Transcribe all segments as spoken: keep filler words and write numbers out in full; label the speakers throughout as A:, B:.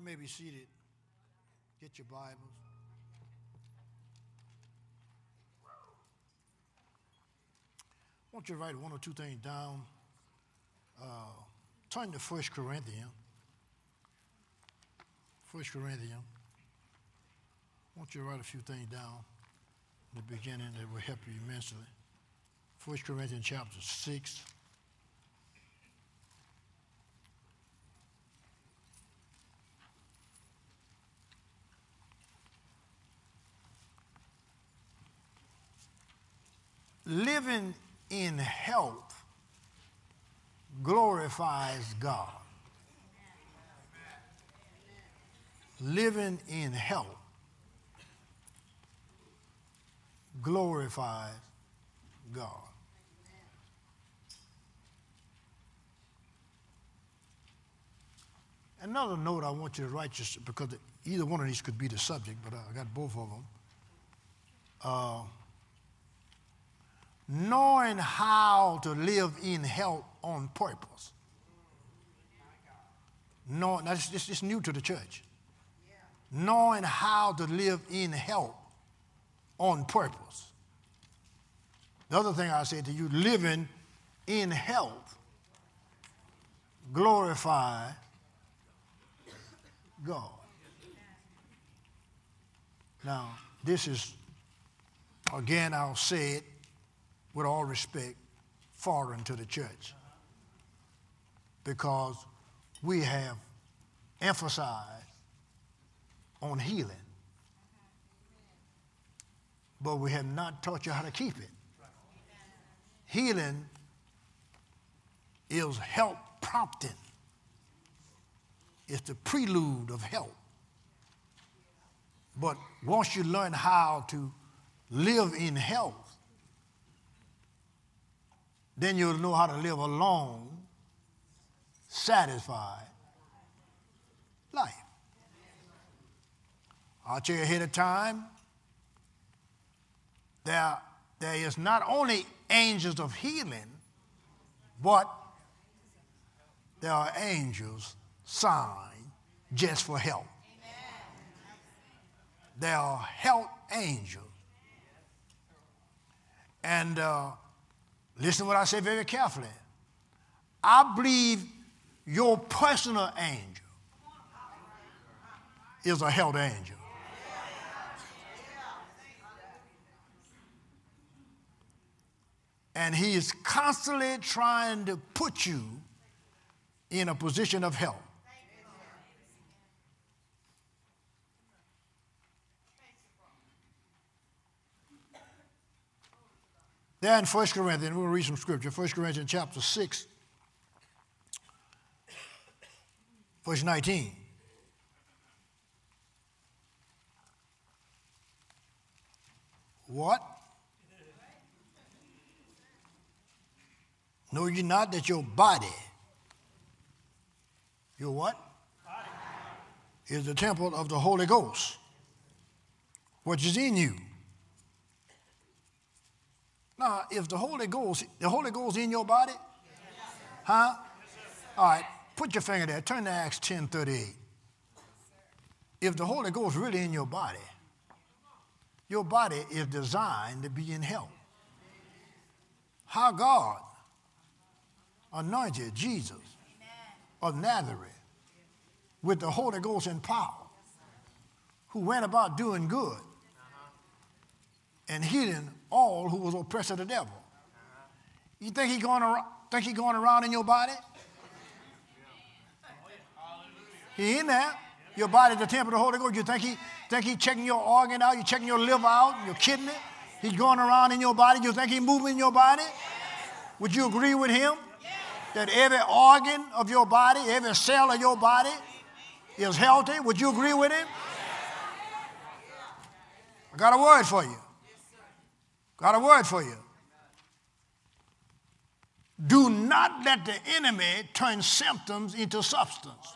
A: may be seated. Get your Bibles. I want you to write one or two things down. Uh, turn to First Corinthians. First Corinthians. I want you to write a few things down in the beginning that will help you immensely. First Corinthians chapter six. Living in health glorifies God. Living in health glorifies God. Another note I want you to write, just because either one of these could be the subject, but I got both of them. Uh, knowing how to live in health on purpose. No, that's this is new to the church. Knowing how to live in health on purpose. The other thing I said to you, living in health glorify God. Now, this is, again, I'll say it with all respect, foreign to the church, because we have emphasized on healing, but we have not taught you how to keep it. Healing is help prompting. It's the prelude of help. But once you learn how to live in health, then you'll know how to live a long, satisfied life. I'll tell you ahead of time, there, there is not only angels of healing, but there are angels signed just for help. There are help angels. And uh, listen to what I say very carefully. I believe your personal angel is a health angel. And he is constantly trying to put you in a position of health. There in First Corinthians, we'll read some scripture. First Corinthians chapter six, verse nineteen. What? Know ye not that your body, your what? Body. Is the temple of the Holy Ghost, which is in you. Now, if the Holy Ghost, the Holy Ghost in your body? Yes, huh? Yes, all right, put your finger there. Turn to Acts ten thirty-eight. If the Holy Ghost really in your body, your body is designed to be in health. How God anointed Jesus of Nazareth with the Holy Ghost and power, who went about doing good and healing all who was oppressed of the devil. You think he going around, think he going around in your body? He in there. Your body is the temple of the Holy Ghost. You think he think he checking your organ out? You checking your liver out, your kidney? He's going around in your body. You think he's moving in your body? Would you agree with him that every organ of your body, every cell of your body is healthy? Would you agree with him? I got a word for you. Got a word for you. Do not let the enemy turn symptoms into substance.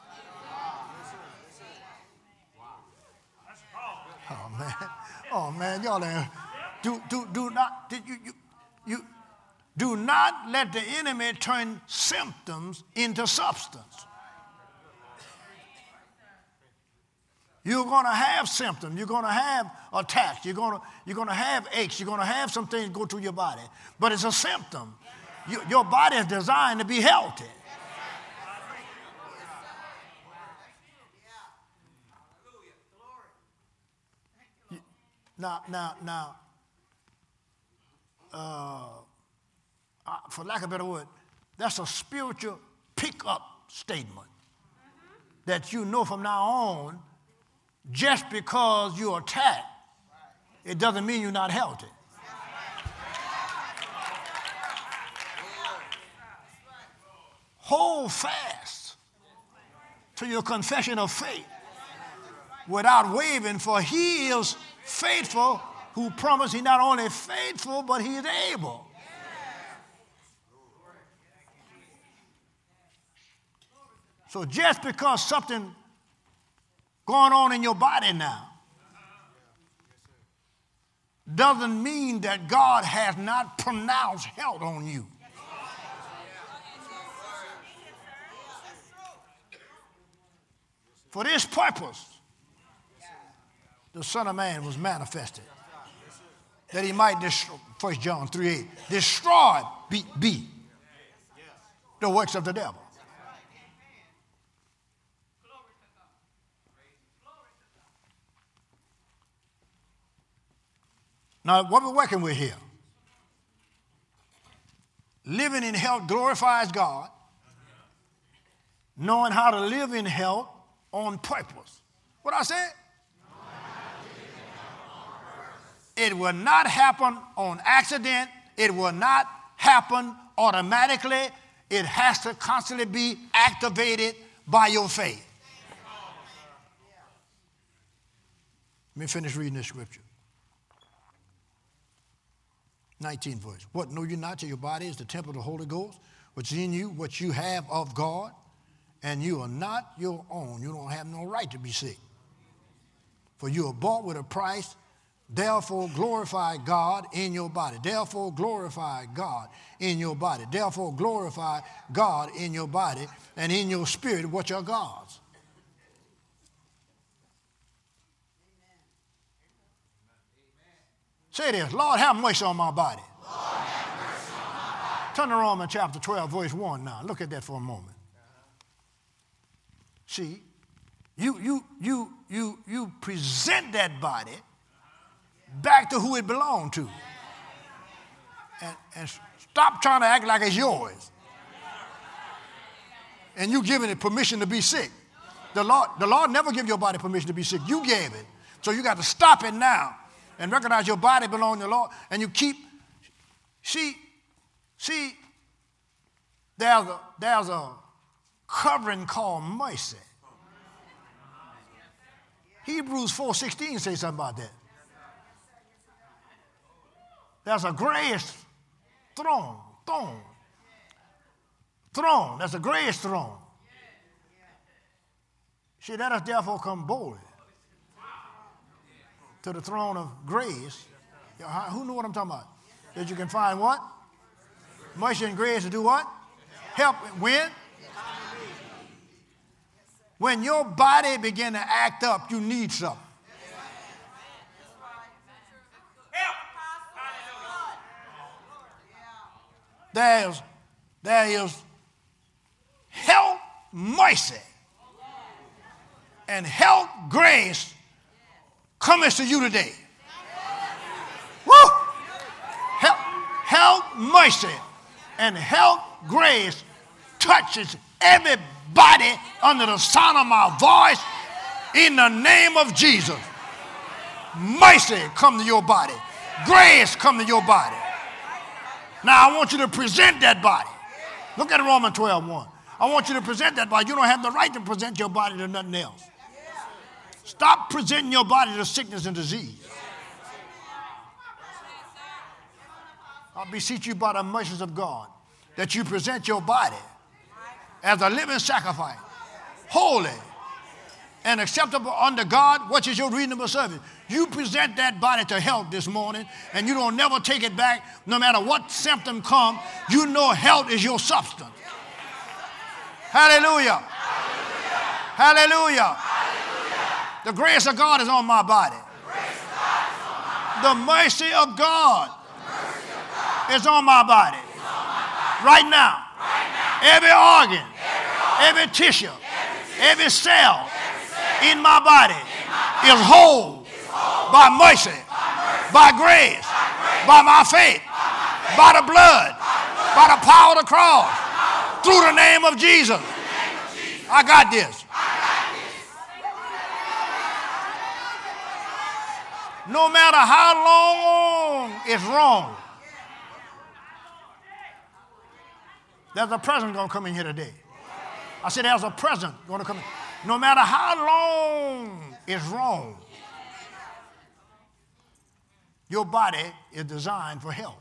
A: Oh man, oh man, y'all ain't. Do do do not did you you you do not let the enemy turn symptoms into substance. You're going to have symptoms. You're going to have attacks. You're going to, you're going to have aches. You're going to have some things go through your body. But it's a symptom. You, your body is designed to be healthy. Now, now, now, uh, for lack of a better word, that's a spiritual pick-up statement that you know from now on, just because you're attacked, it doesn't mean you're not healthy. Hold fast to your confession of faith without wavering, for he is faithful who promised. He's not only faithful, but he is able. So just because something going on in your body now doesn't mean that God has not pronounced health on you. For this purpose, the Son of Man was manifested, that he might destroy, First John three eight, destroy, be, be the works of the devil. Now, what we're working with here, living in health glorifies God, knowing how to live in health on purpose. What I said? It will not happen on accident. It will not happen automatically. It has to constantly be activated by your faith. Let me finish reading this scripture. nineteenth verse. What, know you not that your body is the temple of the Holy Ghost, which is in you, what you have of God, and you are not your own. You don't have no right to be sick. For you are bought with a price. Therefore glorify God in your body. Therefore glorify God in your body. Therefore glorify God in your body and in your spirit, which are God's. Say this, Lord, have mercy on my body.
B: Lord, have mercy on my body.
A: Turn to Romans chapter twelve, verse one now. Look at that for a moment. See, you, you, you, you, you present that body back to who it belonged to. And, and stop trying to act like it's yours. And you giving it permission to be sick. The Lord, the Lord never gave your body permission to be sick. You gave it. So you got to stop it now and recognize your body belongs to the Lord. And you keep, see, see, there's a, there's a covering called mercy. Hebrews four sixteen says something about that. There's a grace throne, throne, throne. There's a grace throne. See, let us therefore come boldly to the throne of grace. Who know what I'm talking about? That you can find what? Mercy and grace to do what? Help when? When your body begin to act up, you need something. There's, there is health mercy and health grace coming to you today. Woo! Health, health mercy and health grace touches everybody under the sound of my voice in the name of Jesus. Mercy come to your body. Grace come to your body. Now I want you to present that body. Look at Romans twelve one. I want you to present that body. You don't have the right to present your body to nothing else. Stop presenting your body to sickness and disease. I beseech you by the mercies of God that you present your body as a living sacrifice, holy and acceptable unto God, which is your reasonable service. You present that body to health this morning, and you don't never take it back, no matter what symptom come. You know health is your substance. Hallelujah. Hallelujah. Hallelujah. The grace of God is on my body. The mercy of God is on my body. Right now. Every organ, every tissue, every cell in my body is whole by mercy, by grace, by my faith, by the blood, by the power of the cross, through the name of Jesus. I got this. No matter how long it's wrong, there's a present going to come in here today. I said there's a present going to come in. No matter how long it's wrong, your body is designed for health.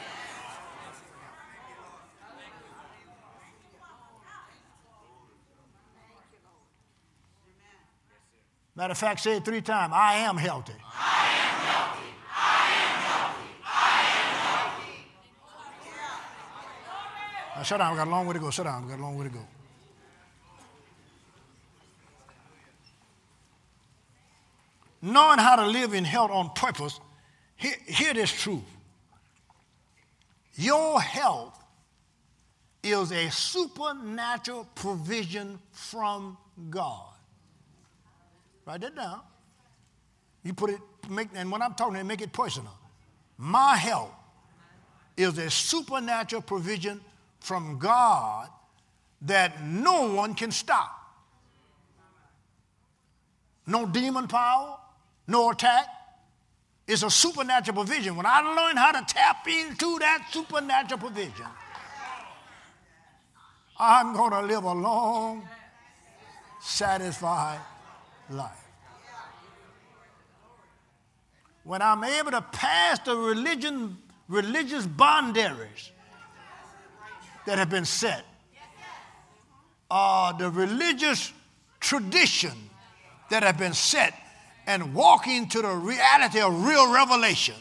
A: Matter of fact, say it three times. I am healthy.
B: I am healthy. I am healthy. I am healthy.
A: Now shut down. We got a long way to go. Shut down. We got a long way to go. Knowing how to live in health on purpose, hear, hear this truth. Your health is a supernatural provision from God. Write that down. You put it, make, and when I'm talking, make it personal. My health is a supernatural provision from God that no one can stop. No demon power, no attack. It's a supernatural provision. When I learn how to tap into that supernatural provision, I'm going to live a long, satisfied life. When I'm able to pass the religion, religious boundaries that have been set, uh, the religious tradition that have been set, and walk into the reality of real revelation.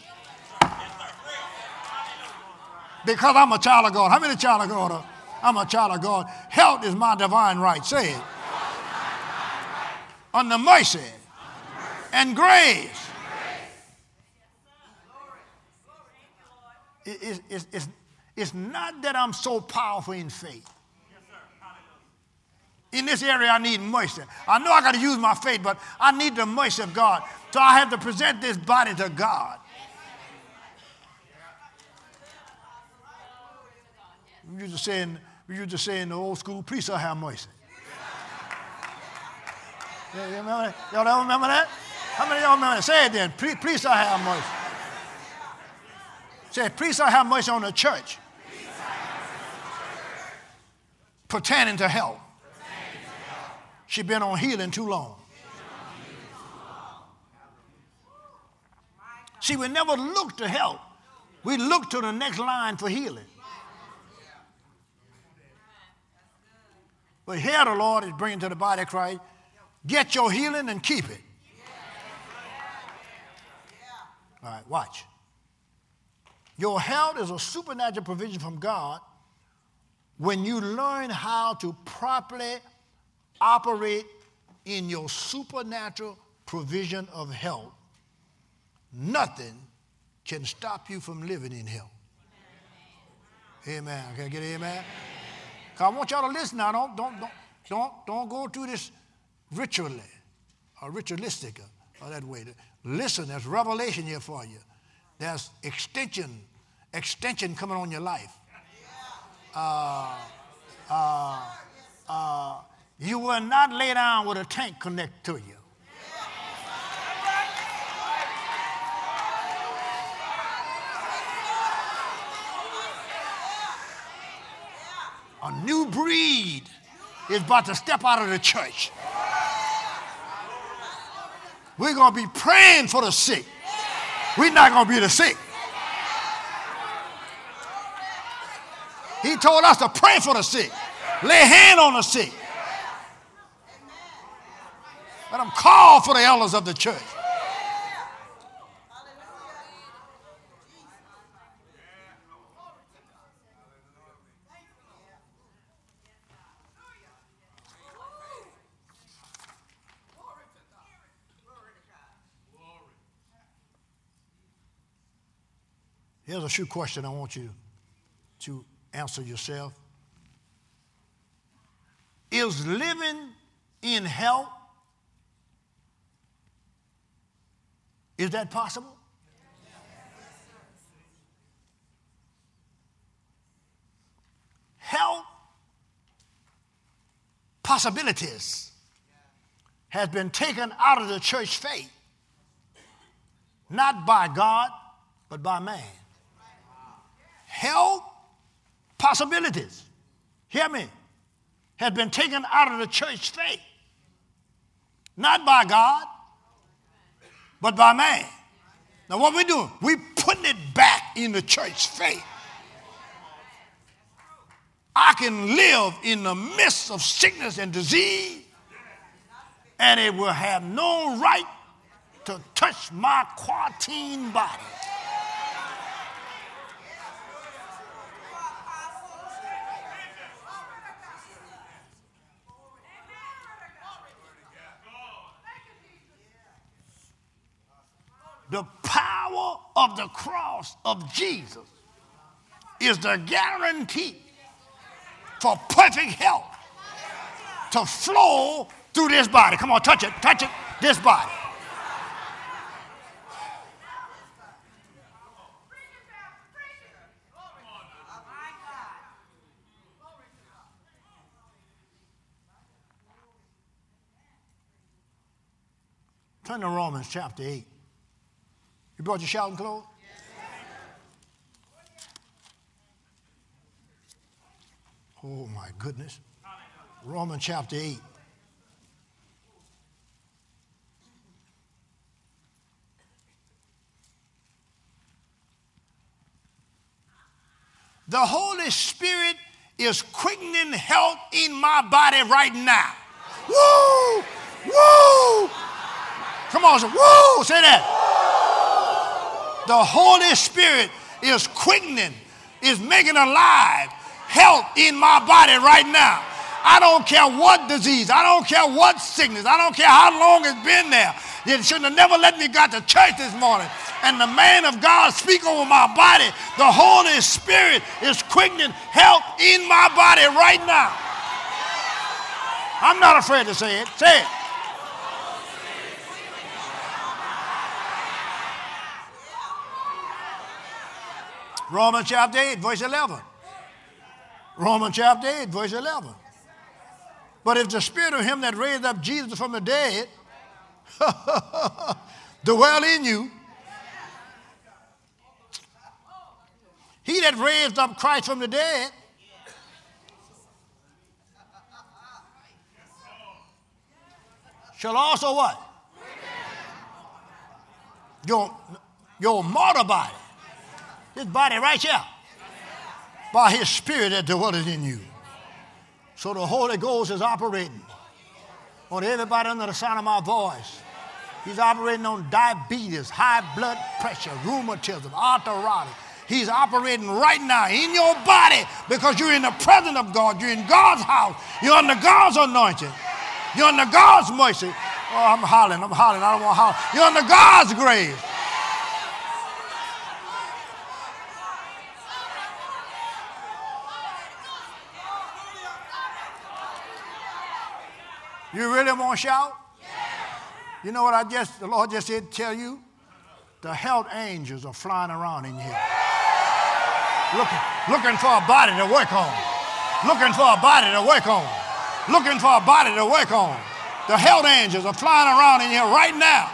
A: Because I'm a child of God. How many child of God are? I'm a child of God. Health is my divine right. Say it. Under mercy and grace. It, it, it's, it's not that I'm so powerful in faith. In this area, I need mercy. I know I got to use my faith, but I need the mercy of God. So I have to present this body to God. We used to say in, we used to say in the old school, please sir, have mercy. Yeah, you remember that? Y'all ever remember that? How many of y'all remember that? Say it then. Please, please sir, have mercy. Say, please sir, have mercy on the church pertaining to health. She's been on healing too long. See, we never look to help. We look to the next line for healing. But here the Lord is bringing to the body of Christ, get your healing and keep it. All right, watch. Your health is a supernatural provision from God when you learn how to properly operate in your supernatural provision of health. Nothing can stop you from living in health. Amen. Can I get an amen? I want y'all to listen now. Don't, don't, don't, don't, don't go through this ritually or ritualistic or, or that way. Listen, there's revelation here for you. There's extension, extension coming on your life. Uh, uh, uh, you will not lay down with a tank connected to you. A new breed is about to step out of the church. We're going to be praying for the sick. We're not going to be the sick. He told us to pray for the sick. Lay hand on the sick. Let them call for the elders of the church. Here's a few questions I want you to answer yourself. Is living in health, is that possible? Health possibilities has been taken out of the church faith, not by God, but by man. Health possibilities, hear me, has been taken out of the church faith, not by God, but by man. Now what we doing? We putting it back in the church faith. I can live in the midst of sickness and disease, and it will have no right to touch my quarantine body. The power of the cross of Jesus is the guarantee for perfect health to flow through this body. Come on, touch it, touch it, this body. Turn to Romans chapter eight. You brought your shouting clothes? Oh, my goodness. Romans chapter eight. The Holy Spirit is quickening health in my body right now. Woo! Woo! Come on, say, woo! Say that. The Holy Spirit is quickening, is making alive health in my body right now. I don't care what disease, I don't care what sickness, I don't care how long it's been there. You should have never let me got to church this morning. And the man of God speak over my body. The Holy Spirit is quickening health in my body right now. I'm not afraid to say it. Say it. Romans chapter eight, verse eleven. Romans chapter eight, verse eleven. But if the spirit of him that raised up Jesus from the dead dwell in you, he that raised up Christ from the dead shall also what? Your, your mortal body. His body right here. By his spirit that dwelleth in you. So the Holy Ghost is operating on everybody under the sound of my voice. He's operating on diabetes, high blood pressure, rheumatism, arthritis. He's operating right now in your body because you're in the presence of God. You're in God's house. You're under God's anointing. You're under God's mercy. Oh, I'm hollering. I'm hollering. I don't want to holler. You're under God's grace. You really want to shout? You know what I just, the Lord just said to tell you? The health angels are flying around in here. Looking, looking for a body to work on. Looking for a body to work on. Looking for a body to work on. The health angels are flying around in here right now.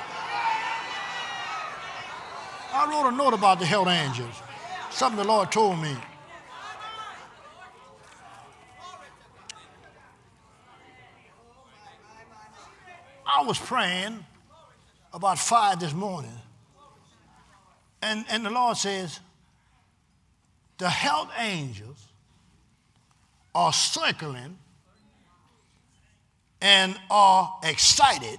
A: I wrote a note about the health angels. Something the Lord told me. I was praying about five this morning, and, and the Lord says, the health angels are circling and are excited,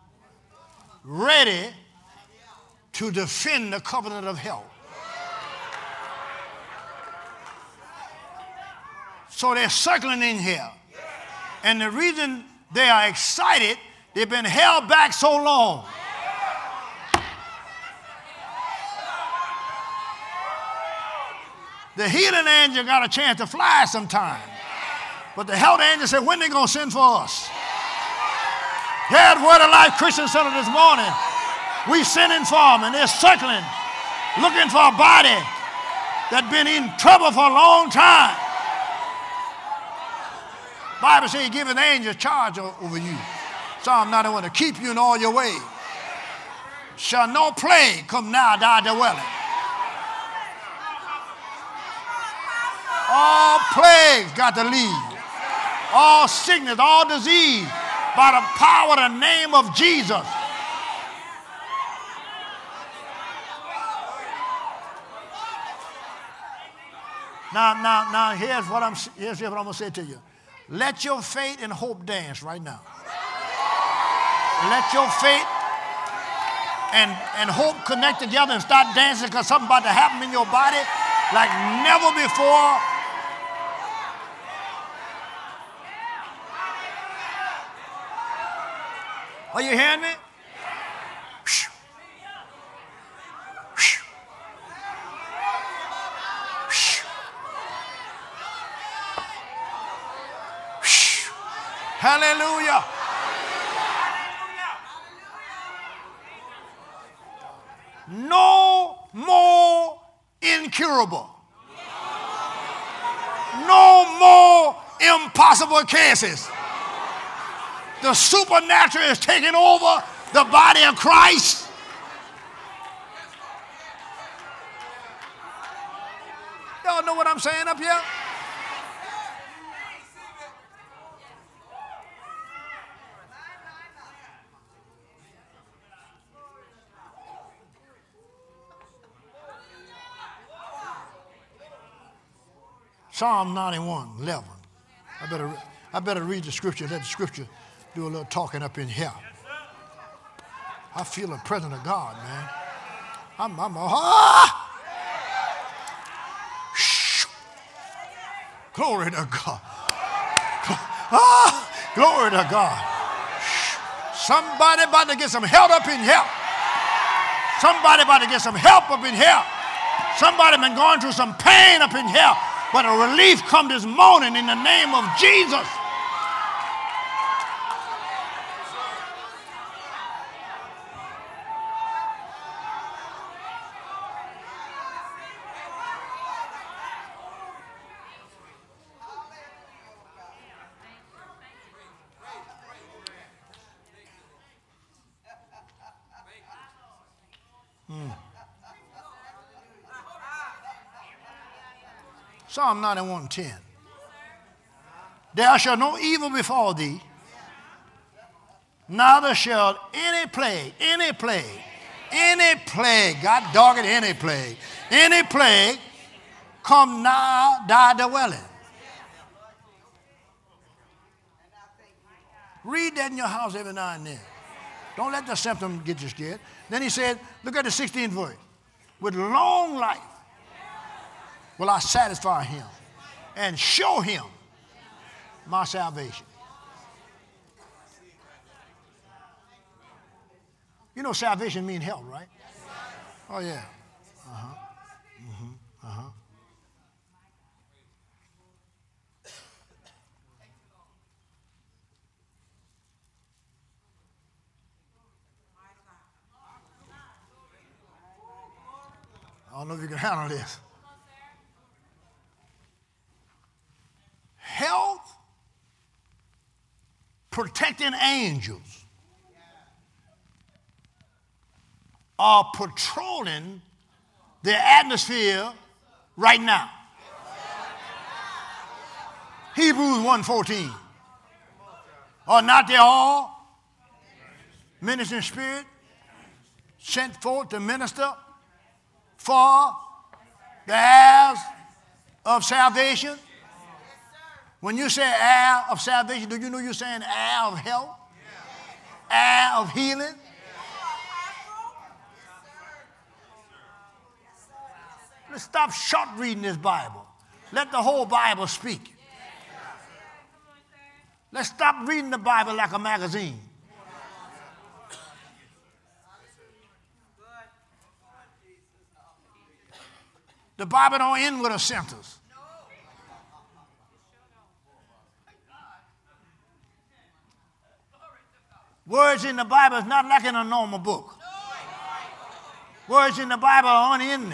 A: ready to defend the covenant of health. So they're circling in here. And the reason they are excited, they've been held back so long. The healing angel got a chance to fly sometime. But the health angel said, when they going to send for us? Here's Word of Life Christian Center this morning. We sending for them, and they're circling, looking for a body that's been in trouble for a long time. Bible says he gives an angel charge over you. Psalm ninety-one, to keep you in all your ways. Shall no plague come now thy dwelling. All plagues got to leave. All sickness, all disease, by the power of the name of Jesus. Now, now, now, here's what I'm, here's what I'm going to say to you. Let your faith and hope dance right now. Let your faith and, and hope connect together and start dancing, because something about to happen in your body like never before. Are you hearing me? Hallelujah. No more incurable. No more impossible cases. The supernatural is taking over the body of Christ. Y'all know what I'm saying up here? Psalm ninety-one, eleven. I better, I better read the scripture. Let the scripture do a little talking up in here. I feel the presence of God, man. I'm, I'm, ah! Shh. Glory to God. Ah! Glory to God. Shh. Somebody about to get some help up in here. Somebody about to get some help up in here. Somebody been going through some pain up in here. But a relief come this morning in the name of Jesus. Hmm. Psalm ninety-one, ten. There shall no evil befall thee, neither shall any plague, any plague, any plague, God dog it, any plague, any plague come nigh thy dwelling. Read that in your house every now and then. Don't let the symptom get you scared. Then he said, look at the sixteenth verse. With long life will I satisfy him and show him my salvation. You know salvation means health, right? Oh, yeah. Uh-huh. Mm-hmm. Uh-huh. I don't know if you can handle this. Health protecting angels are patrolling the atmosphere right now. Hebrews one fourteen. Are not they all ministering spirit sent forth to minister for the heirs of salvation? When you say heir of salvation, do you know you're saying heir of health? Heir of healing? Let's stop short reading this Bible. Let the whole Bible speak. Let's stop reading the Bible like a magazine. The Bible don't end with a sentence. Words in the Bible is not like in a normal book. Words in the Bible are unending.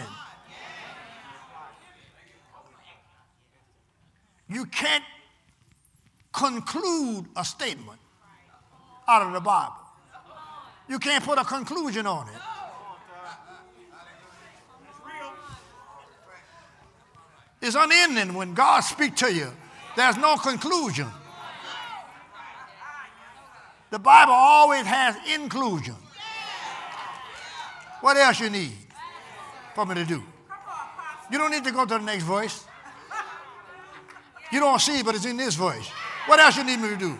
A: You can't conclude a statement out of the Bible. You can't put a conclusion on it. It's unending. When God speaks to you, there's no conclusion. The Bible always has inclusion. What else you need for me to do? You don't need to go to the next verse. You don't see it, but it's in this verse. What else you need me to do?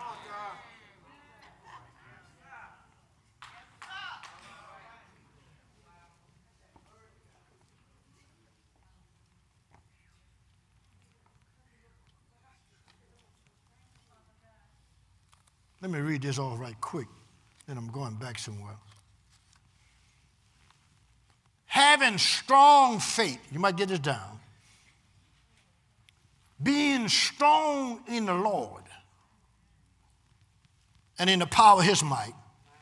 A: Let me read this off right quick, then I'm going back somewhere. Having strong faith, you might get this down. Being strong in the Lord and in the power of his might,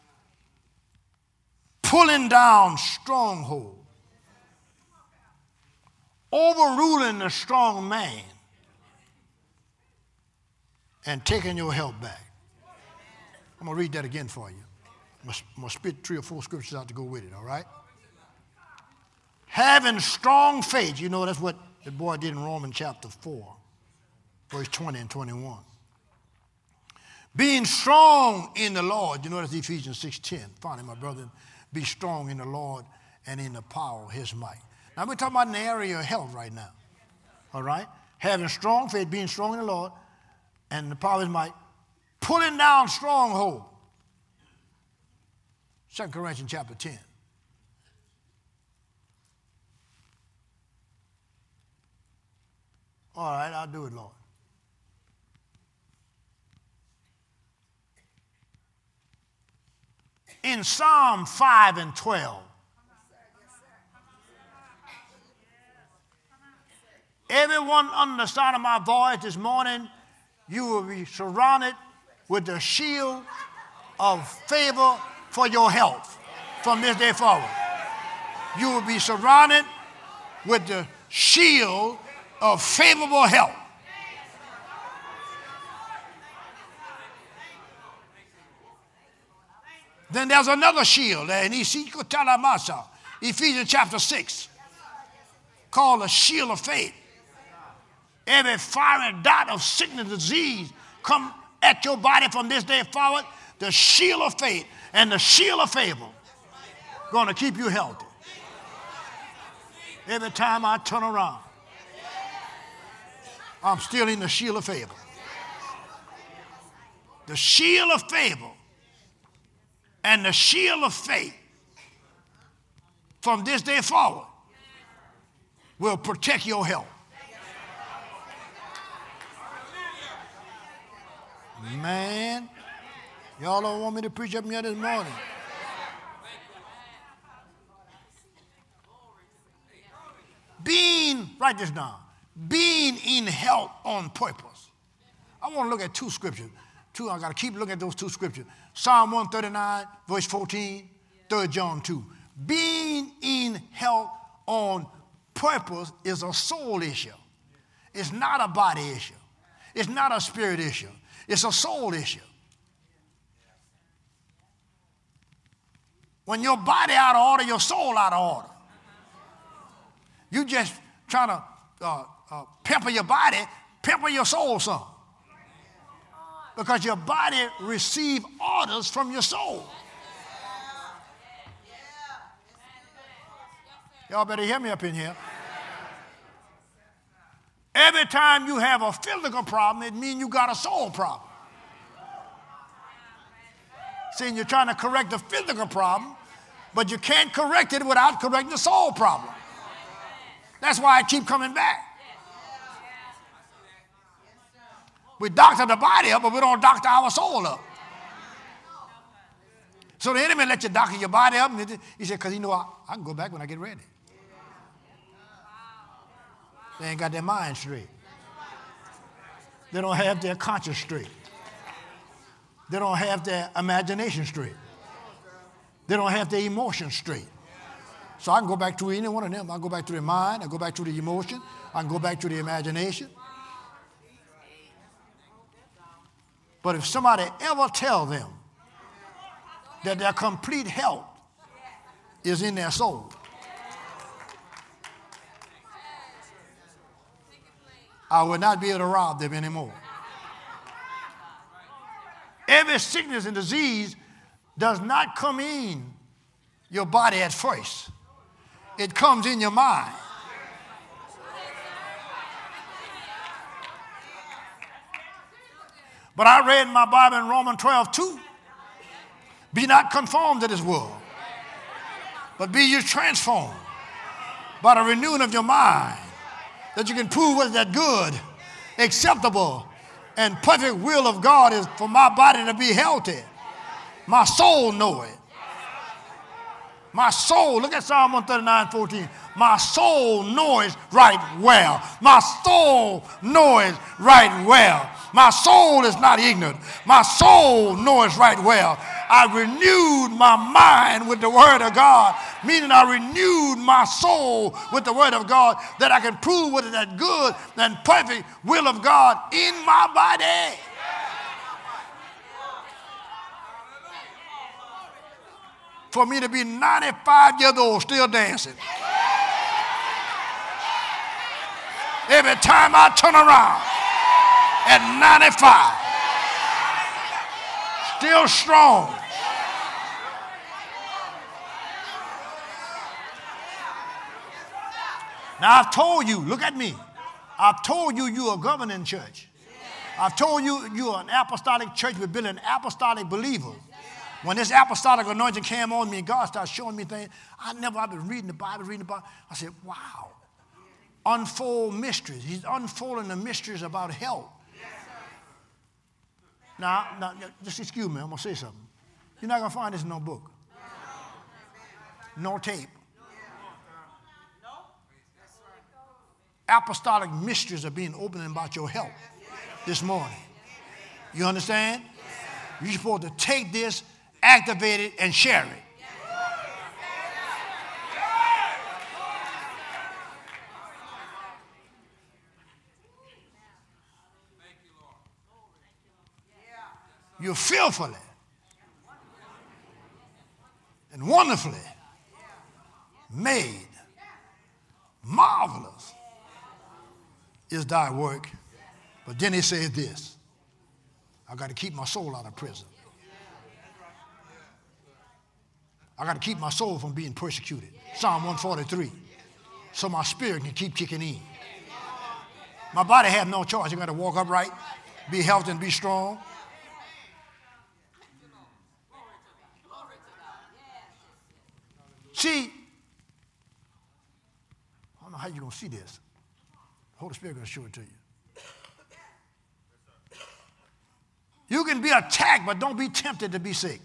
A: pulling down strongholds, overruling the strong man, and taking your help back. I'm going to read that again for you. I'm going to spit three or four scriptures out to go with it, all right? Having strong faith, you know that's what the boy did in Romans chapter four, verse twenty and twenty-one. Being strong in the Lord, you know that's Ephesians six ten. Finally, my brother, be strong in the Lord and in the power of his might. Now, we're talking about in the area of health right now, all right? Having strong faith, being strong in the Lord and the power of his might, pulling down stronghold. Second Corinthians chapter ten. All right, I'll do it, Lord. In Psalm five and twelve, everyone under the sound of my voice this morning, you will be surrounded with the shield of favor for your health from this day forward. You will be surrounded with the shield of favorable health. Then there's another shield there in Ephesians chapter six called the shield of faith. Every fiery dart of sickness and disease come at your body from this day forward. The shield of faith and the shield of favor going to keep you healthy. Every time I turn around, I'm still in the shield of favor. The shield of favor and the shield of faith from this day forward will protect your health. Man, y'all don't want me to preach up here this morning. Being, write this down, being in health on purpose. I want to look at two scriptures. Two, I got to keep looking at those two scriptures. Psalm one thirty-nine, verse fourteen, Third John two. Being in health on purpose is a soul issue. It's not a body issue. It's not a spirit issue. It's a soul issue. When your body out of order, your soul out of order. You just trying to uh, uh, pamper your body, pamper your soul some. Because your body receives orders from your soul. Y'all better hear me up in here. Every time you have a physical problem, it means you got a soul problem. See, you're trying to correct the physical problem, but you can't correct it without correcting the soul problem. That's why I keep coming back. We doctor the body up, but we don't doctor our soul up. So the enemy let you doctor your body up, and he said, because he know I, I can go back when I get ready. They ain't got their mind straight. They don't have their conscience straight. They don't have their imagination straight. They don't have their emotions straight. So I can go back to any one of them. I go back to the mind. I go back to the emotion. I can go back to the imagination. But if somebody ever tell them that their complete health is in their soul, I will not be able to rob them anymore. Every sickness and disease does not come in your body at first. It comes in your mind. But I read in my Bible in Romans twelve two, be not conformed to this world, but be you transformed by the renewing of your mind, that you can prove what is that good, acceptable, and perfect will of God is for my body to be healthy. My soul know it. My soul, look at Psalm one thirty-nine fourteen. My soul knows right well. My soul knows right well. My soul is not ignorant. My soul knows right well. I renewed my mind with the word of God, meaning I renewed my soul with the word of God, that I can prove what is that good and perfect will of God in my body. For me to be ninety-five years old still dancing. Every time I turn around at ninety-five, still strong. Now I've told you, look at me. I've told you you're a governing church. I've told you you're an apostolic church. We're building apostolic believers. When this apostolic anointing came on me, God started showing me things. I never, I've been reading the Bible, reading the Bible. I said, wow. Unfold mysteries. He's unfolding the mysteries about health. Now, now, just excuse me, I'm going to say something. You're not going to find this in no book. No tape. Apostolic mysteries are being opened about your health this morning. You understand? You're supposed to take this, activate it, and share it. You're fearfully and wonderfully made. Marvelous is thy work. But then he says this: I got to keep my soul out of prison. I got to keep my soul from being persecuted. Psalm one forty-three. So my spirit can keep kicking in. My body has no choice. I got to walk upright, be healthy, and be strong. See, I don't know how you're going to see this. The Holy Spirit is going to show it to you. You can be attacked, but don't be tempted to be sick.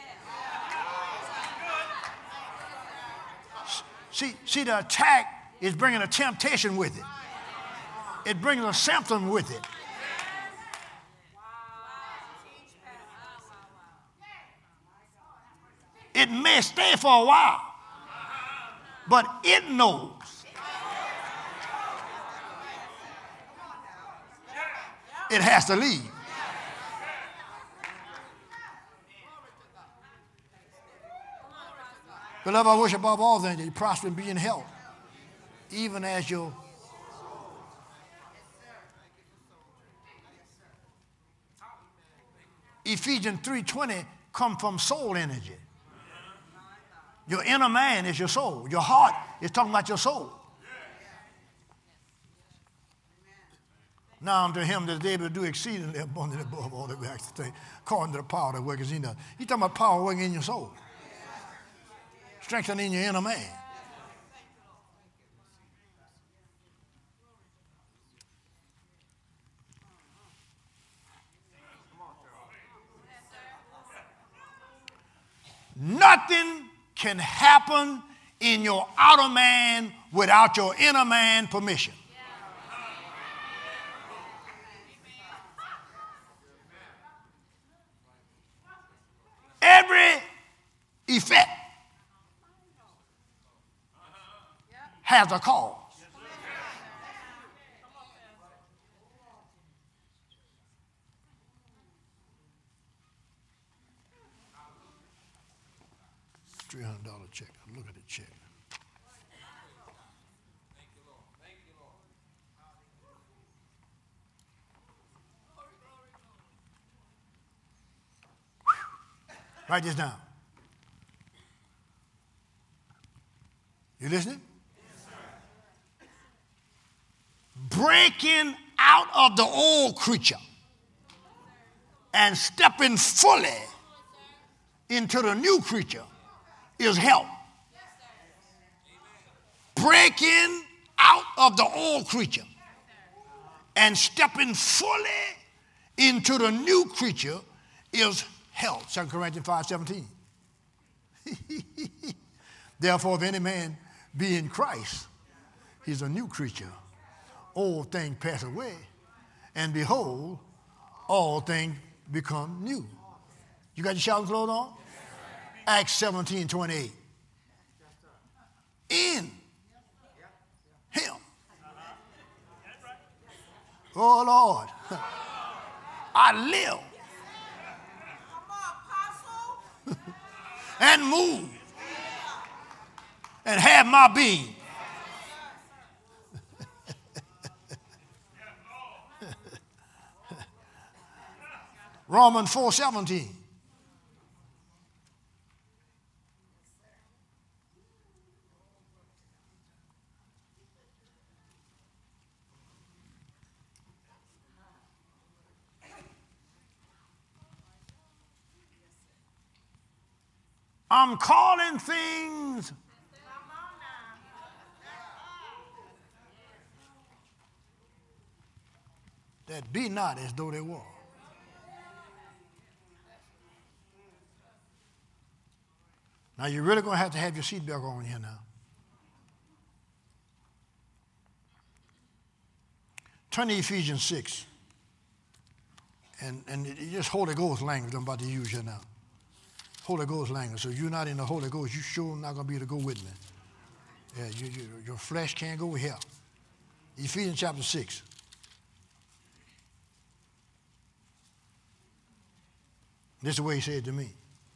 A: See, see, the attack is bringing a temptation with it. It brings a symptom with it. It may stay for a while, but it knows. It has to leave. Beloved, I wish above all things that you prosper and be in health, even as your Ephesians three twenty come from soul energy. Your inner man is your soul. Your heart is talking about your soul. Now unto him that is able to do exceedingly abundantly above all that we ask to think, according to the power that worketh in us. He's talking about power working in your soul. Strengthening your inner man. Nothing can happen in your outer man without your inner man permission. Every effect has a cause. three hundred dollar check. Look at the check. Write this down. You listening? Yes, sir. Breaking out of the old creature and stepping fully into the new creature is health. Breaking out of the old creature and stepping fully into the new creature is health. Second Corinthians five seventeen. Therefore, if any man be in Christ, he's a new creature. Old things pass away, and behold, all things become new. You got your shouting clothes on? Acts seventeen twenty-eight. In him. Oh, Lord. I live and move and have my being. Romans four seventeen. I'm calling things that be not as though they were. Now you're really going to have to have your seatbelt on here now. Turn to Ephesians six. And, and it, it just Holy Ghost language I'm about to use here now. Holy Ghost language. So if you're not in the Holy Ghost, you sure not going to be able to go with me. Yeah, you, you, your flesh can't go here. Ephesians chapter six. This is the way he said to me.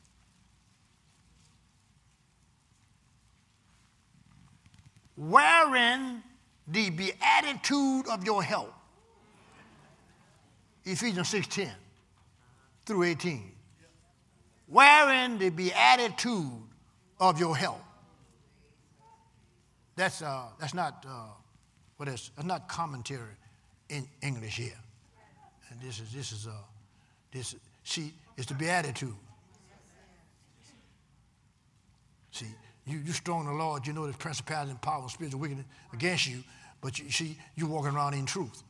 A: Wherein the beatitude of your health. Ephesians six ten through eighteen. Wherein the beatitude of your health. That's uh, that's not uh, what is that's not commentary in English here. And this is this is uh, this see it's the beatitude. See, you you strong in the Lord, you know there's principality and power and spiritual wickedness against you, but you see you walking around in truth.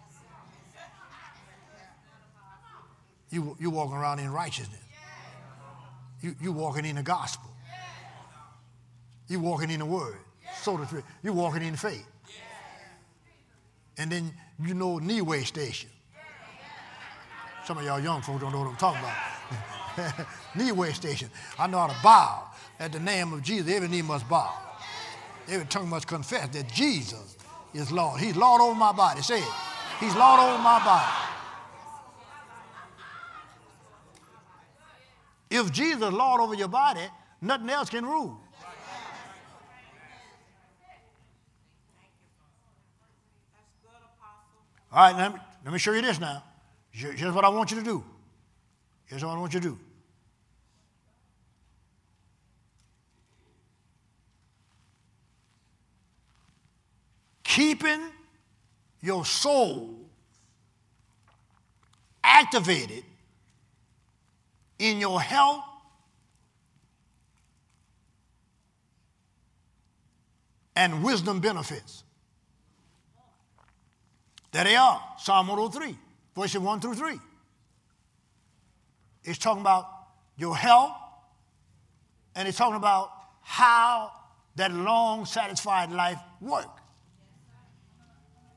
A: You you walking around in righteousness. You you walking in the gospel. You walking in the word. So the you walking in faith. And then you know knee-way station. Some of y'all young folks don't know what I'm talking about. Knee-way station. I know how to bow at the name of Jesus. Every knee must bow. Every tongue must confess that Jesus is Lord. He's Lord over my body. Say it. He's Lord over my body. If Jesus is Lord over your body, nothing else can rule. All right, let me, let me show you this now. Here's what I want you to do. Here's what I want you to do. Keeping your soul activated in your health and wisdom benefits. There they are, Psalm one oh three, verses one through three. It's talking about your health, and it's talking about how that long, satisfied life works.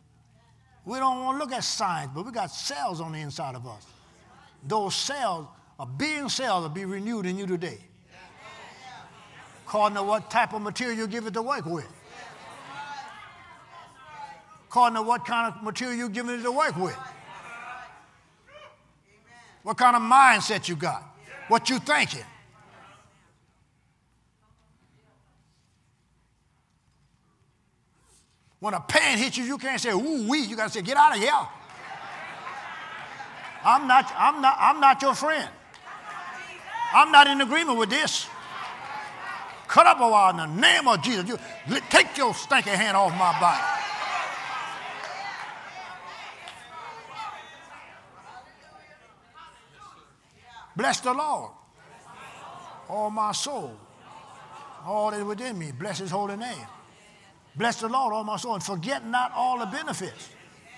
A: We don't want to look at science, but we got cells on the inside of us. Those cells A billion cells will be renewed in you today. According to what type of material you give it to work with. According to what kind of material you give it to work with. What kind of mindset you got. What you thinking. When a pan hits you, you can't say, ooh, wee. You got to say, get out of here. I'm not, I'm not, I'm not your friend. I'm not in agreement with this. Cut up a while in the name of Jesus. You, take your stinking hand off my body. Bless the Lord, all my soul, all that is within me. Bless his holy name. Bless the Lord, all my soul, and forget not all the benefits.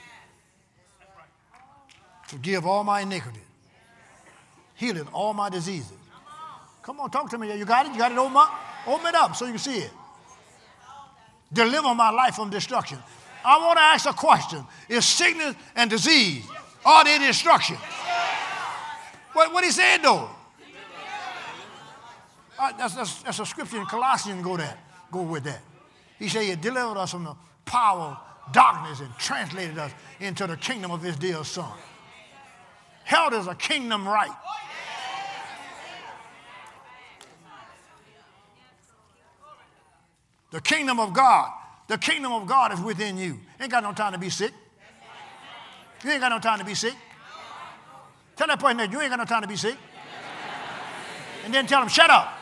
A: Forgive all my iniquity. Healing all my diseases. Come on, talk to me. You got it? You got it? Open up, open it up so you can see it. Deliver my life from destruction. I want to ask a question. Is sickness and disease, are they destruction? What, what he said, though? Uh, that's, that's, that's a scripture in Colossians. Go that. Go with that. He said he delivered us from the power of darkness and translated us into the kingdom of his dear son. Hell is a kingdom right. The kingdom of God. The kingdom of God is within you. Ain't got no time to be sick. You ain't got no time to be sick. Tell that person that you ain't got no time to be sick. And then tell them, shut up.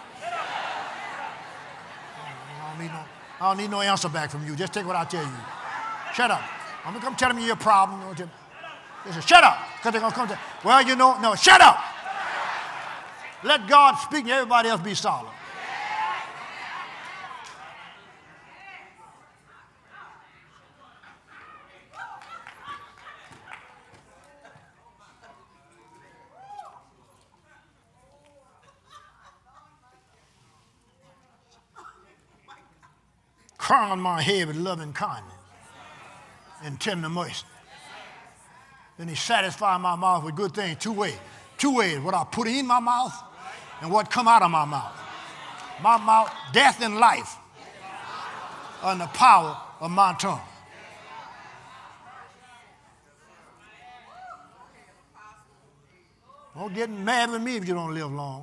A: I don't need no, I don't need no answer back from you. Just take what I tell you. Shut up. I'm going to come tell me your problem. They say, shut up. Because they're going to come to, well, you know, no, shut up. Let God speak and everybody else be silent. Crown my head with loving kindness and tender mercy. Then he satisfied my mouth with good things two ways. Two ways, what I put in my mouth and what come out of my mouth. My mouth, death and life are in the power of my tongue. Don't get mad with me if you don't live long.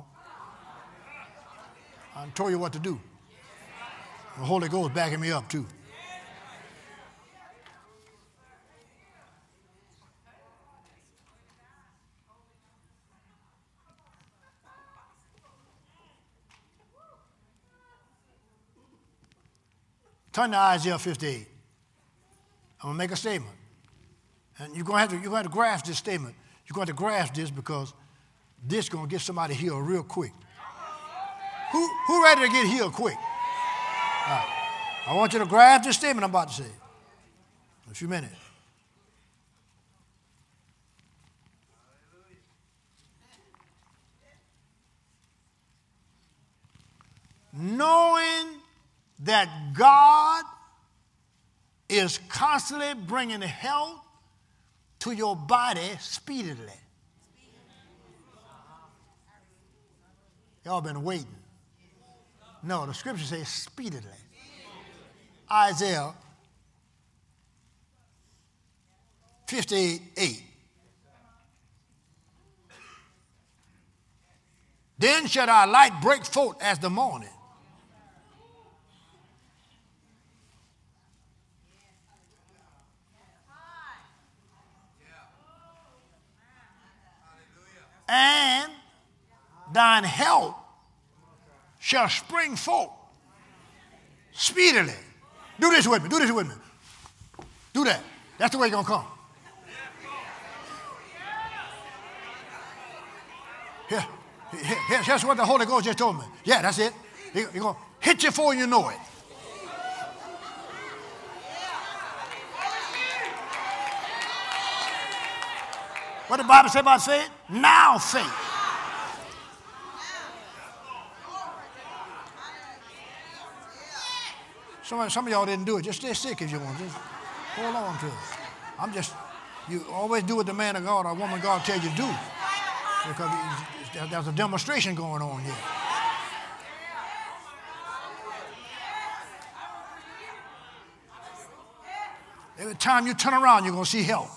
A: I told you what to do. The Holy Ghost backing me up too. Turn to Isaiah fifty-eight. I'm gonna make a statement, and you're gonna have to you're gonna have to grasp this statement. You're going to grasp this because this is gonna get somebody healed real quick. Who who ready to get healed quick? All right. I want you to grab this statement I'm about to say in a few minutes. Knowing that God is constantly bringing health to your body speedily. Y'all been waiting. No, the scripture says speedily. Isaiah fifty-eight. Then shall our light break forth as the morning. And thine health shall spring forth speedily. Do this with me. Do this with me. Do that. That's the way it's going to come. Here, here, here, here's what the Holy Ghost just told me. Yeah, that's it. He's going to hit you before you know it. What the Bible say about faith? Now faith. Some, some of y'all didn't do it. Just stay sick if you want. Just hold on to it. I'm just, you always do what the man of God or woman of God tells you to do. Because there, there's a demonstration going on here. Every time you turn around, you're going to see help.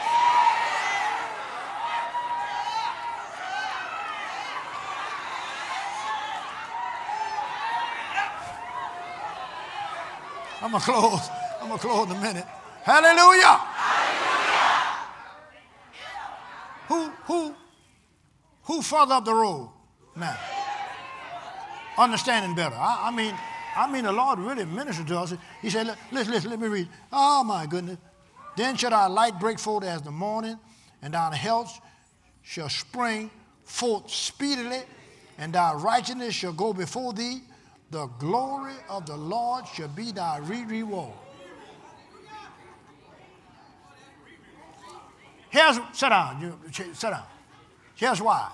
A: I'm going to close. I'm going to close in a minute. Hallelujah. Hallelujah. Who, who, who further up the road now? Understanding better. I, I mean, I mean, the Lord really ministered to us. He said, listen, listen, let me read. Oh, my goodness. Then shall our light break forth as the morning, and thy health shall spring forth speedily, and thy righteousness shall go before thee. The glory of the Lord shall be thy reward. Here's, sit down, you, sit down. Here's why.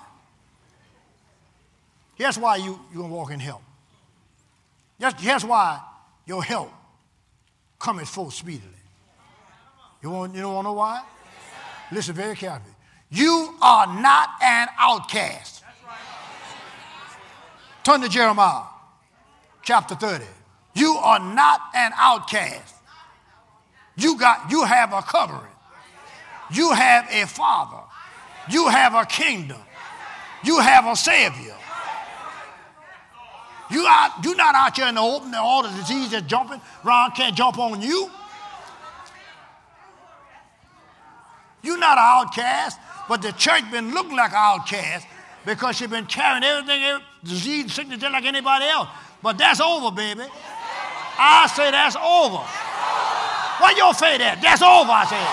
A: Here's why you, you're going to walk in help. Here's, here's why your help cometh forth speedily. You, want, you don't want to know why? Listen very carefully. You are not an outcast. Turn to Jeremiah chapter thirty. You are not an outcast. You got, you have a covering. You have a father. You have a kingdom. You have a savior. You are you not out here in the open, all the disease that's jumping around can't jump on you. You're not an outcast, but the church been looking like an outcast because she's been carrying everything, every disease, sickness, just like anybody else. But that's over, baby. I say that's over. Where your faith at? That's over, I say.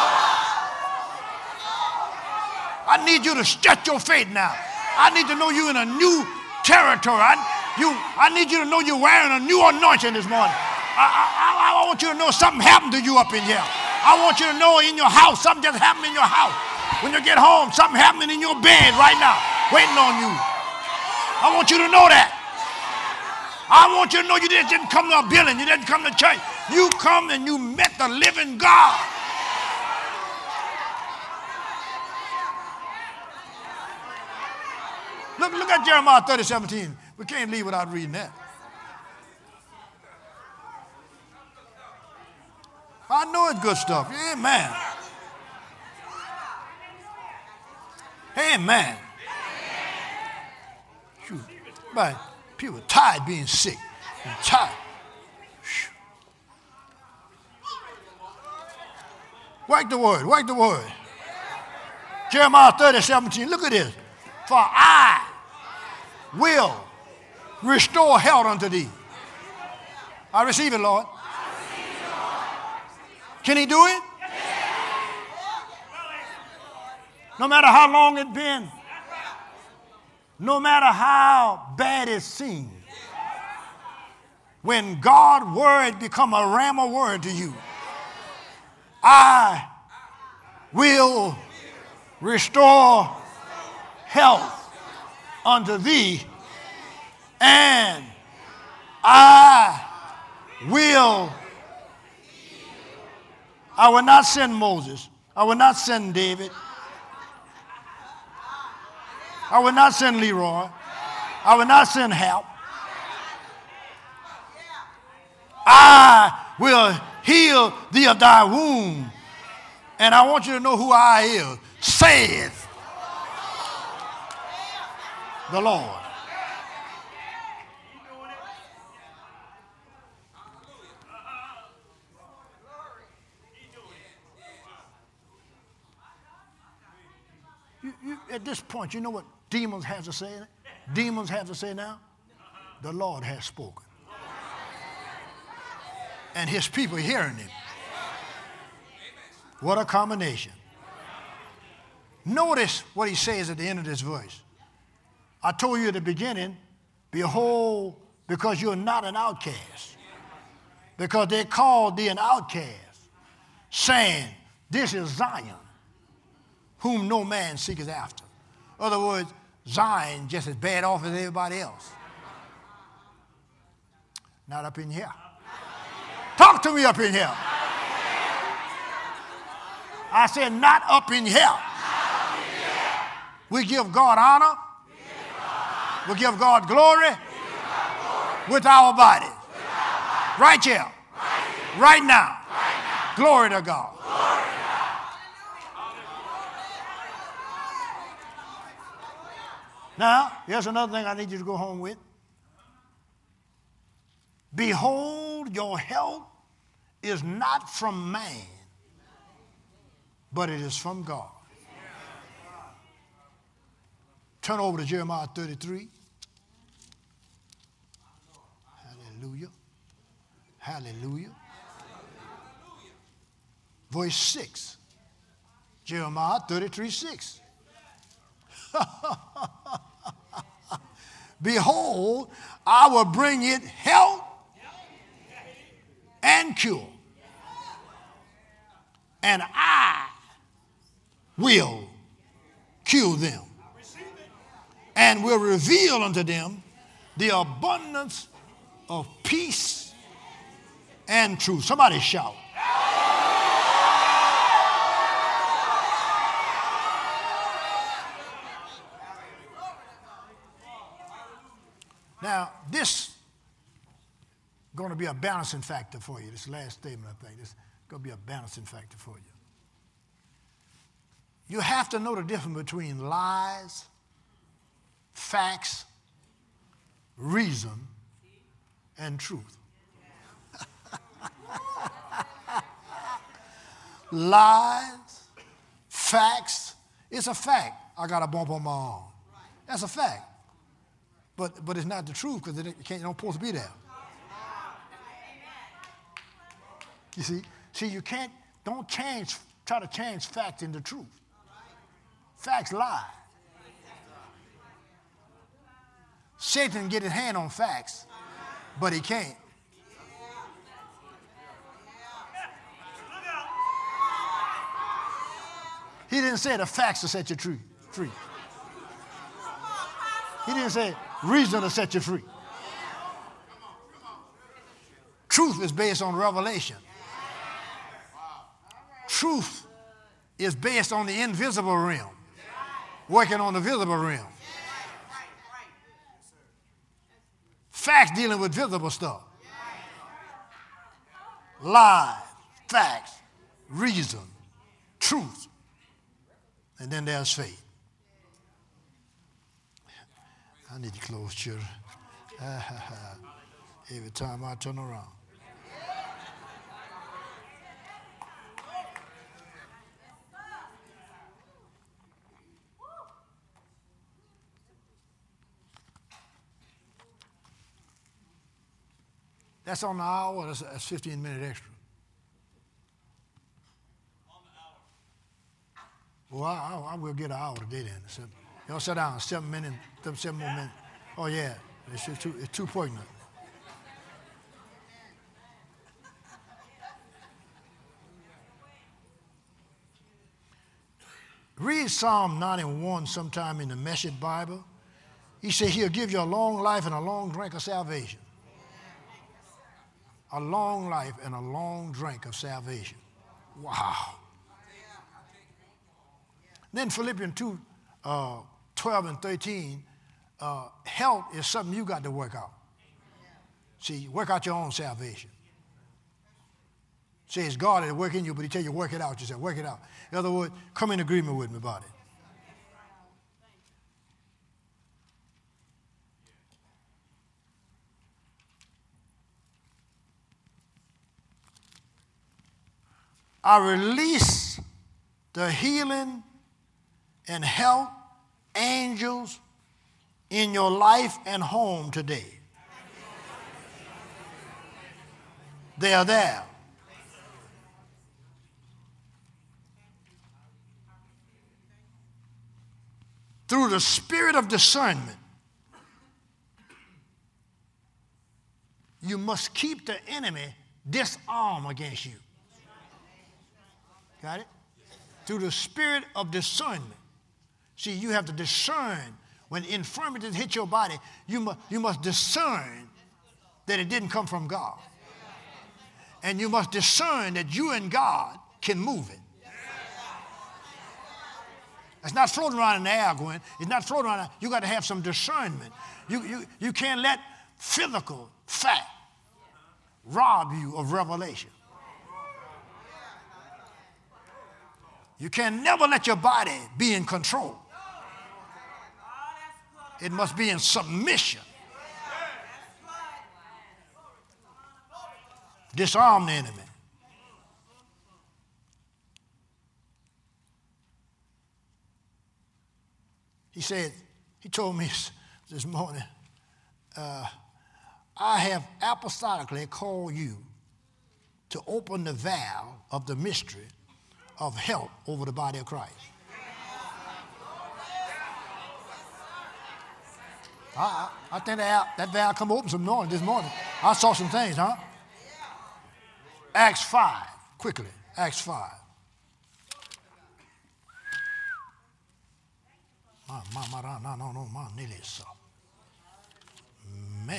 A: I need you to stretch your faith now. I need to know you in a new territory. I, you, I need you to know you're wearing a new anointing this morning. I, I, I want you to know something happened to you up in here. I want you to know in your house, something just happened in your house. When you get home, something happening in your bed right now, waiting on you. I want you to know that. I want you to know you didn't come to a building. You didn't come to church. You come and you met the living God. Look, look at Jeremiah thirty, seventeen. We can't leave without reading that. I know it's good stuff. Amen. Amen. Shoot. But people are tired being sick. And tired. Write the word. Write the word. Jeremiah thirty, seventeen. Look at this. For I will restore health unto thee. I receive it, Lord. Can he do it? No matter how long it's been, no matter how bad it seems, when God's word become a rhema word to you, I will restore health unto thee, and I will I will not send Moses. I will not send David. I will not send Leroy. I will not send help. I will heal thee of thy wound. And I want you to know who I am. Saith the Lord. You, you, at this point, you know what demons have to say? Demons have to say now? The Lord has spoken. And his people hearing him. What a combination. Notice what he says at the end of this verse. I told you at the beginning, behold, because you're not an outcast. Because they called thee an outcast, saying, this is Zion, whom no man seeketh after. In other words, Zion just as bad off as everybody else. Not up in here. Talk to me up in here. I said not up in here. We give God honor. will give God glory with our body. Right here. Right now. Glory to God. Now, here's another thing I need you to go home with. Behold, your help is not from man, but it is from God. Turn over to Jeremiah thirty-three. Hallelujah. Hallelujah. Verse six. Jeremiah thirty-three, six. Behold, I will bring it health and cure, and I will cure them, and will reveal unto them the abundance of peace and truth. Somebody shout. Now, this is going to be a balancing factor for you. This last statement, I think, this is going to be a balancing factor for you. You have to know the difference between lies, facts, reason, and truth. Lies, facts, it's a fact. I got a bump on my arm. That's a fact. But, but it's not the truth because it, it, can't, it don't supposed to be there. You see? See, you can't, don't change, try to change fact into truth. Facts lie. Satan get his hand on facts, but he can't. He didn't say the facts will set you free. free. He didn't say reason will set you free. Truth is based on revelation. Truth is based on the invisible realm, working on the visible realm. Facts dealing with visible stuff. Lies, facts, reason, truth. And then there's faith. I need to close, children. Every time I turn around. That's on the hour. That's, that's fifteen minutes extra. On the hour. Well, I, I, I will get an hour today then. So, y'all sit down. Seven minutes. Seven more minutes. Oh yeah, it's too, it's too poignant. Read Psalm ninety-one sometime in the Message Bible. He said he'll give you a long life and a long drink of salvation. A long life and a long drink of salvation. Wow. Then Philippians two, uh, twelve and thirteen, uh, health is something you got to work out. See, work out your own salvation. See, it's God that work in you, but he tell you work it out. You say, work it out. In other words, come in agreement with me about it. I release the healing and health angels in your life and home today. They are there. Through the spirit of discernment, you must keep the enemy disarmed against you. Got it? Through the spirit of discernment. See, you have to discern when infirmities hit your body. You must, you must discern that it didn't come from God. And you must discern that you and God can move it. It's not floating around in the air, Gwen. It's not floating around. You got to have some discernment. You, you, you can't let physical fact rob you of revelation. You can never let your body be in control. It must be in submission. Disarm the enemy. He said, he told me this morning, uh, I have apostolically called you to open the valve of the mystery of help over the body of Christ. I, I, I think that, that valve come open some morning this morning. I saw some things, huh? Acts five, quickly, Acts five. Man,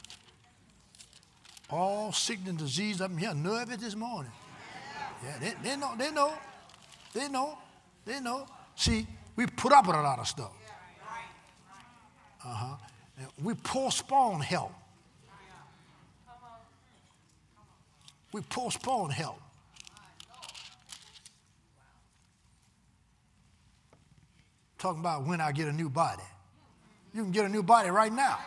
A: all sickness and disease up in here, nervous this morning. Yeah, they, they know, they know, they know, they know. See, we put up with a lot of stuff. Uh-huh. We postpone help. We postpone help. Talking about when I get a new body. You can get a new body right now.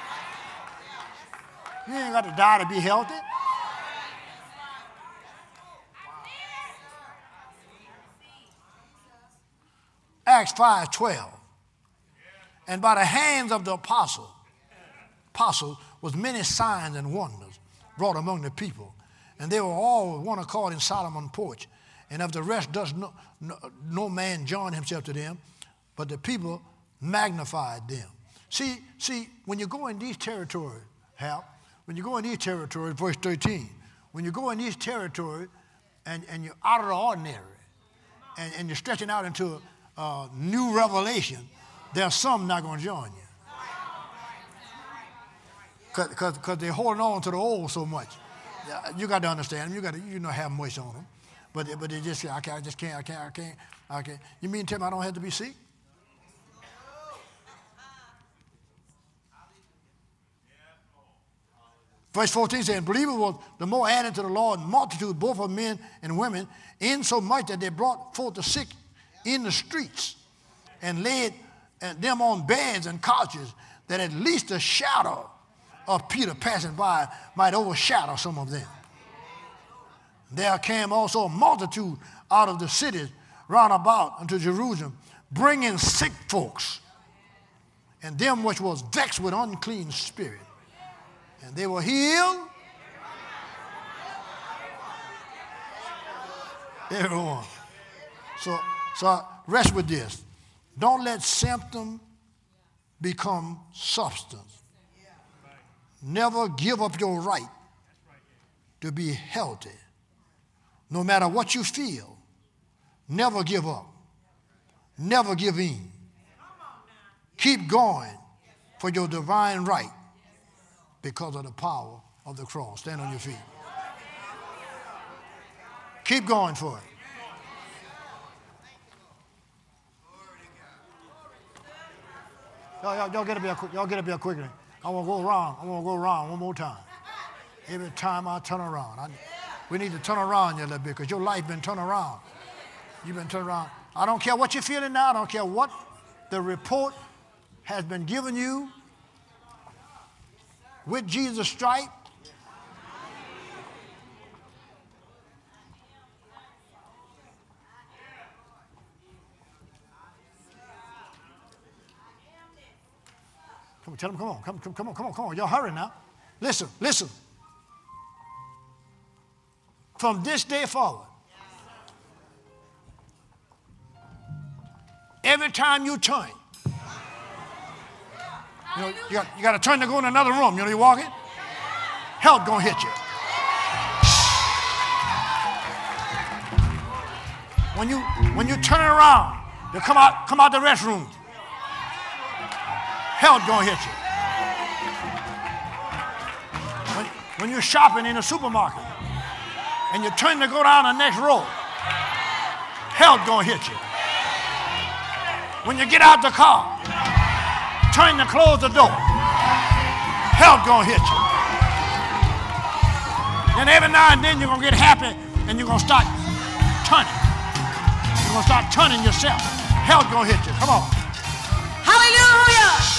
A: You ain't got to die to be healthy. Acts five twelve. And by the hands of the apostle, apostle was many signs and wonders wrought among the people. And they were all with one accord in Solomon's porch. And of the rest does no, no, no man join himself to them, but the people magnified them. See, see, when you go in these territories, Hal, when you go in these territories, verse thirteen, when you go in these territories and, and you're out of the ordinary and, and you're stretching out into a uh, new revelation, there's some not going to join you. Because they're holding on to the old so much. You got to understand them. You got to, you know, have moist on them. But, but they just say, I, can't, I just can't, I can't, I can't, I can't. You mean to tell me I don't have to be sick? Verse fourteen says, believers was the more added to the Lord, multitude both of men and women, insomuch that they brought forth the sick in the streets and laid them on beds and couches, that at least a shadow of Peter passing by might overshadow some of them. There came also a multitude out of the cities round about unto Jerusalem, bringing sick folks, and them which was vexed with unclean spirit. And they were healed. Everyone. So, so rest with this. Don't let symptom become substance. Never give up your right to be healthy. No matter what you feel, never give up. Never give in. Keep going for your divine right because of the power of the cross. Stand on your feet. Keep going for it. Y'all, y'all, y'all get up here quick. Y'all get up here quickly. I want to go around. I want to go around one more time. Every time I turn around. I, we need to turn around you a little bit because your life been turned around. You've been turned around. I don't care what you're feeling now. I don't care what the report has been given you with Jesus' stripe. Come on, tell them, come on, come, come, come on, come on, come on. Y'all hurry now. Listen, listen. From this day forward, every time you turn, you know, you got, you got to turn to go in another room. You know, you walking, help gonna hit you. When you when you turn around, you come out come out the restroom. Help gonna hit you. When, when you're shopping in a supermarket and you turn to go down the next row, help gonna hit you. When you get out the car, turn to close the door, health gonna hit you. And every now and then you're gonna get happy and you're gonna start turning. You're gonna start turning yourself. Health gonna hit you. Come on.
C: Hallelujah.